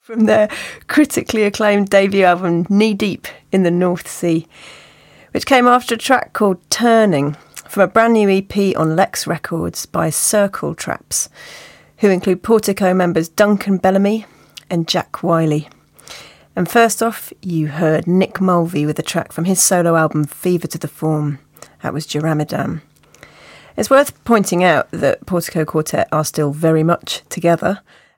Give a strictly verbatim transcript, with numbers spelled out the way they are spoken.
from their critically acclaimed debut album Knee Deep in the North Sea, which came after a track called Turning from a brand new E P on Lex Records by Circle Traps, who include Portico members Duncan Bellamy and Jack Wiley. And first off, you heard Nick Mulvey with a track from his solo album Fever to the Form. That was Jaramadam. It's worth pointing out that Portico Quartet are still very much together,